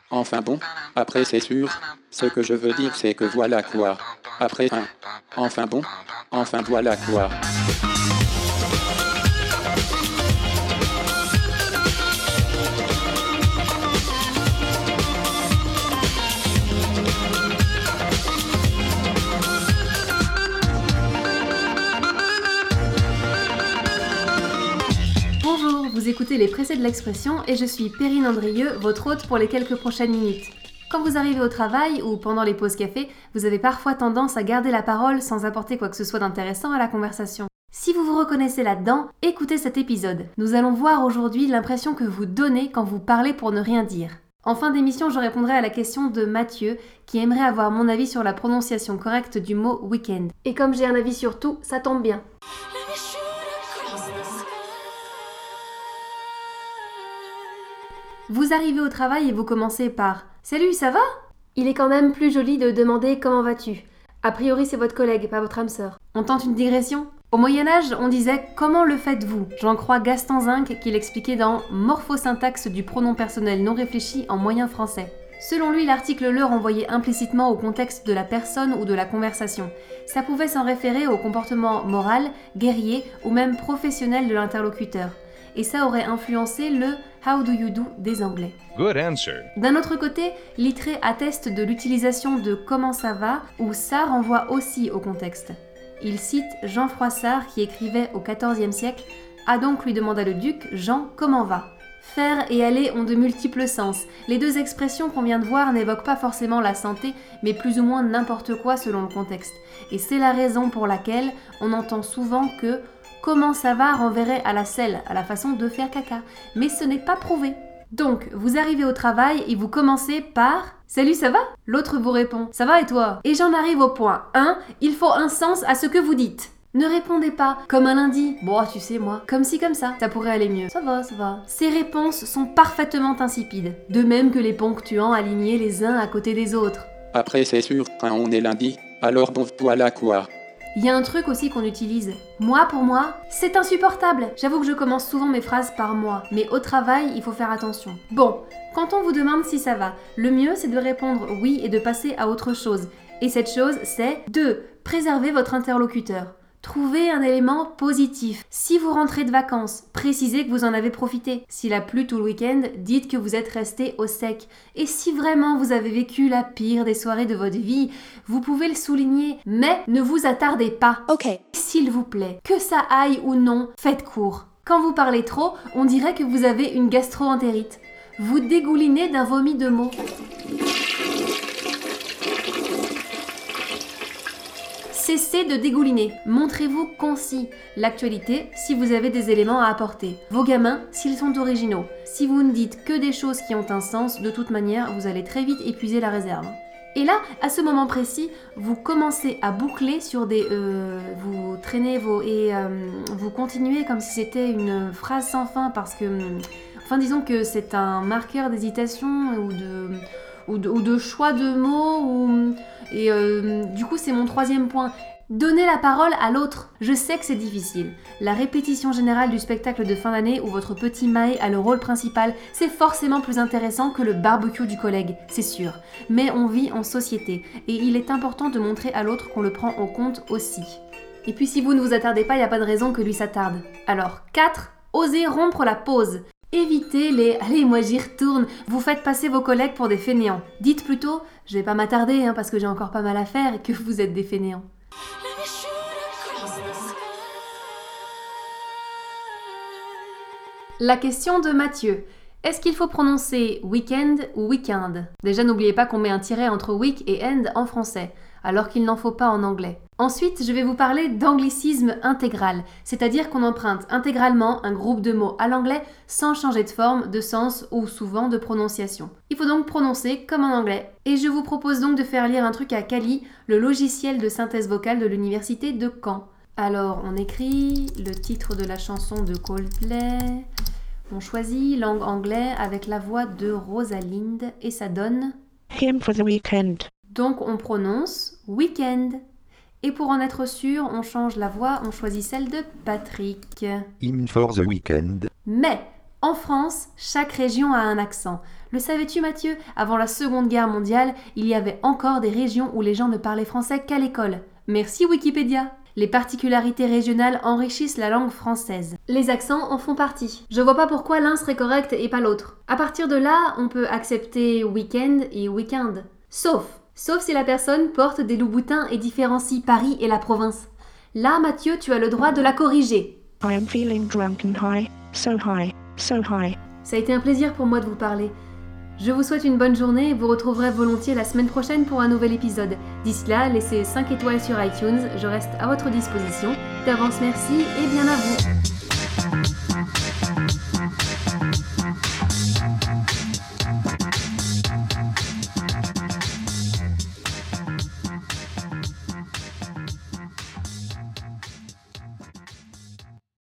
Enfin bon, après c'est sûr. Ce que je veux dire c'est que voilà quoi. Après un. Enfin bon. Enfin voilà quoi. Bonjour, vous écoutez les Pressés de l'expression et je suis Perrine Andrieux, votre hôte pour les quelques prochaines minutes. Quand vous arrivez au travail ou pendant les pauses café, vous avez parfois tendance à garder la parole sans apporter quoi que ce soit d'intéressant à la conversation. Si vous vous reconnaissez là-dedans, écoutez cet épisode. Nous allons voir aujourd'hui l'impression que vous donnez quand vous parlez pour ne rien dire. En fin d'émission, je répondrai à la question de Mathieu, qui aimerait avoir mon avis sur la prononciation correcte du mot week-end. Et comme j'ai un avis sur tout, ça tombe bien. Vous arrivez au travail et vous commencez par « Salut, ça va ?» Il est quand même plus joli de demander « Comment vas-tu ?» A priori, c'est votre collègue, pas votre âme sœur. On tente une digression ? Au Moyen-Âge, on disait « Comment le faites-vous ?» J'en crois Gaston Zinc qui l'expliquait dans « Morphosyntaxe du pronom personnel non réfléchi en moyen français ». Selon lui, l'article « le » renvoyait implicitement au contexte de la personne ou de la conversation. Ça pouvait s'en référer au comportement moral, guerrier ou même professionnel de l'interlocuteur. Et ça aurait influencé le « How do you do » des Anglais. Good answer. D'un autre côté, Littré atteste de l'utilisation de « comment ça va » où ça renvoie aussi au contexte. Il cite Jean Froissart qui écrivait au XIVe siècle « Ah donc, lui demanda le duc, Jean, comment va ?» Faire et aller ont de multiples sens. Les deux expressions qu'on vient de voir n'évoquent pas forcément la santé, mais plus ou moins n'importe quoi selon le contexte. Et c'est la raison pour laquelle on entend souvent que « comment ça va » renverrait à la selle, à la façon de faire caca. Mais ce n'est pas prouvé. Donc, vous arrivez au travail et vous commencez par « Salut, ça va ?» L'autre vous répond « Ça va et toi ?» Et j'en arrive au point 1, il faut un sens à ce que vous dites. Ne répondez pas comme un lundi. Bon, tu sais moi, comme ci comme ça pourrait aller mieux. Ça va, ça va. Ces réponses sont parfaitement insipides. De même que les ponctuants alignés les uns à côté des autres. Après c'est sûr, quand on est lundi, alors bon voilà quoi. Il y a un truc aussi qu'on utilise. Moi, pour moi, c'est insupportable. J'avoue que je commence souvent mes phrases par moi. Mais au travail, il faut faire attention. Bon, quand on vous demande si ça va, le mieux c'est de répondre oui et de passer à autre chose. Et cette chose, c'est 2. Préserver votre interlocuteur. Trouvez un élément positif. Si vous rentrez de vacances, précisez que vous en avez profité. S'il a plu tout le week-end, dites que vous êtes resté au sec. Et si vraiment vous avez vécu la pire des soirées de votre vie, vous pouvez le souligner, mais ne vous attardez pas. Ok. S'il vous plaît, que ça aille ou non, faites court. Quand vous parlez trop, on dirait que vous avez une gastro-entérite. Vous dégoulinez d'un vomi de mots. Cessez de dégouliner. Montrez-vous concis. L'actualité, si vous avez des éléments à apporter. Vos gamins, s'ils sont originaux. Si vous ne dites que des choses qui ont un sens, de toute manière, vous allez très vite épuiser la réserve. Et là, à ce moment précis, vous commencez à boucler sur des... vous traînez vos... et vous continuez comme si c'était une phrase sans fin parce que... Enfin, disons que c'est un marqueur d'hésitation ou de choix de mots et du coup c'est mon troisième point. Donnez la parole à l'autre. Je sais que c'est difficile. La répétition générale du spectacle de fin d'année où votre petit Maë a le rôle principal, c'est forcément plus intéressant que le barbecue du collègue, c'est sûr. Mais on vit en société et il est important de montrer à l'autre qu'on le prend en compte aussi. Et puis si vous ne vous attardez pas, il n'y a pas de raison que lui s'attarde. Alors 4. Osez rompre la pause. Évitez les « allez, moi j'y retourne », vous faites passer vos collègues pour des fainéants. Dites plutôt « je vais pas m'attarder parce que j'ai encore pas mal à faire et que vous êtes des fainéants ». La question de Mathieu. Est-ce qu'il faut prononcer week-end ou week-end ? Déjà, n'oubliez pas qu'on met un tiret entre week et end en français, alors qu'il n'en faut pas en anglais. Ensuite, je vais vous parler d'anglicisme intégral, c'est-à-dire qu'on emprunte intégralement un groupe de mots à l'anglais sans changer de forme, de sens ou souvent de prononciation. Il faut donc prononcer comme en anglais. Et je vous propose donc de faire lire un truc à Kali, le logiciel de synthèse vocale de l'université de Caen. Alors, on écrit le titre de la chanson de Coldplay... On choisit langue anglaise avec la voix de Rosalind et ça donne Him for the weekend. Donc on prononce weekend. Et pour en être sûr, on change la voix, on choisit celle de Patrick. Him for the weekend. Mais En France, chaque région a un accent. Le savais-tu Mathieu? Avant la Seconde Guerre mondiale, il y avait encore des régions où les gens ne parlaient français qu'à l'école. Merci Wikipédia! Les particularités régionales enrichissent la langue française. Les accents en font partie. Je vois pas pourquoi l'un serait correct et pas l'autre. À partir de là, on peut accepter week-end et week-end. Sauf si la personne porte des loups-boutins et différencie Paris et la province. Là, Mathieu, tu as le droit de la corriger. I am feeling drunk and high. So high. So high. Ça a été un plaisir pour moi de vous parler. Je vous souhaite une bonne journée et vous retrouverez volontiers la semaine prochaine pour un nouvel épisode. D'ici là, laissez 5 étoiles sur iTunes, je reste à votre disposition. D'avance merci et bien à vous.